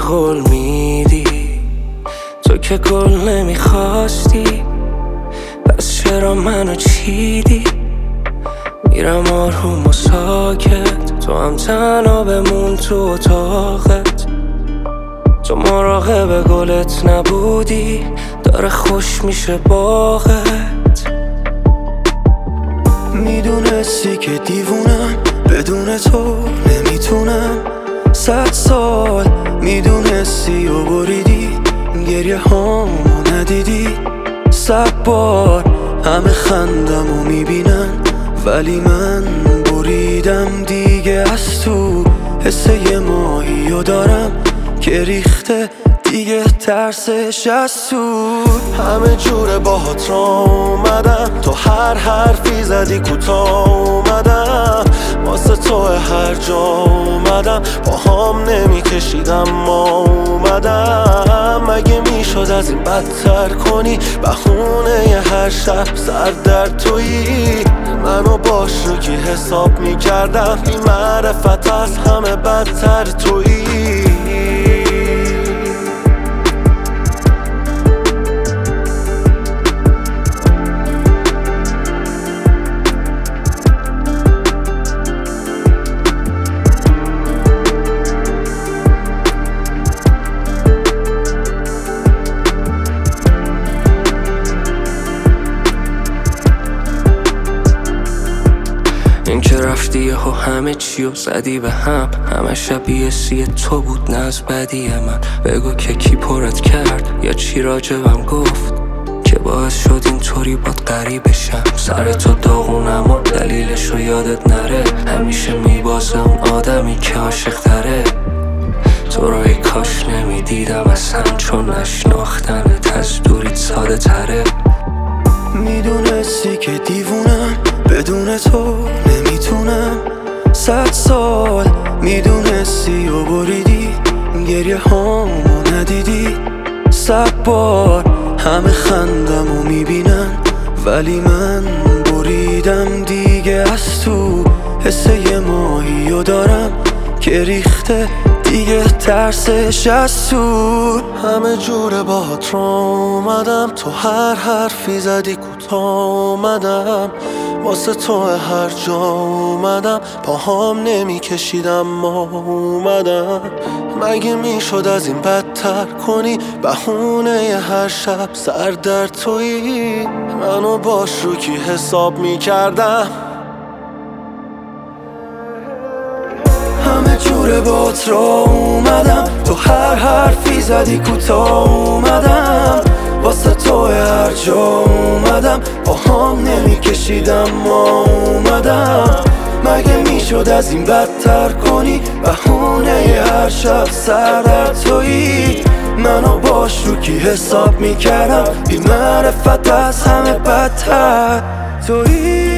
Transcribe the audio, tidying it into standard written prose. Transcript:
قول میدی، تو که گل نمیخواستی، پس چرا منو چیدی؟ میرم آروم و ساکت، تو هم تنها بمون تو اتاقت. تو مراقب گلت نبودی، داره خوش میشه باغت. میدونستی که دیوونم، بدون تو نمیتونم. 100 سال میدونستی و بریدی، گریه هامو ندیدی. 100 بار همه خندم و میبینن، ولی من بریدم دیگه. از تو حس یه ماهی و دارم که ریخته دیگه، ترسش از تو. همه جوره باهات را اومدم، تو هر حرفی زدی کوتاه اومدم. واسه تو هر جا اومدم، باهام نمیکشیدم ما اومدم. مگه میشد از این بدتر کنی؟ بهونه ی هر شب سر در تویی. منو باش رو کی حساب میکردم، بی معرفت از همه بدتر تویی. این که رفتی و همه چیو زدی به هم، همه شبیه سی تو بود نه از بدی من. بگو که کی پرت کرد یا چی راجبم گفت که باعث شد اینطوری باد غریبه شم. سر تو داغونم و دلیلشو یادت نره، همیشه میبازه اون آدمی که عاشق تره. تو رو ای کاش نمیدیدم اصلا، چون نشناختنت از دوریت ساده تره. میدونستی که دیوونم، بدون تو نمیتونم. 100 سال میدونستی و بریدی، گریه هامو ندیدی. 100 بار همه خندم و میبینن، ولی من بریدم دیگه. از تو حس یه ماهی و دارم که ریخته دیگه، ترسش از تو. همه جوره باهات را اومدم، تو هر حرفی زدی کوتاه اومدم. واسه تو هر جا اومدم، پاهام نمیکشیدم ما اومدم. مگه میشد از این بدتر کنی؟ بهونه ی هر شب سر در تویی. منو باش رو کی حساب میکردم، همه جوره بات را اومدم. تو هر حرفی زدی کوتاه اومدم. واسه تو هر جا اومدم، باهام نمیکشیدم ما اومدم. مگه میشد از این بدتر کنی؟ بهونه ی هر شب سر در تویی. منو باش رو کی حساب میکردم، بی معرفت از همه بدتر تویی.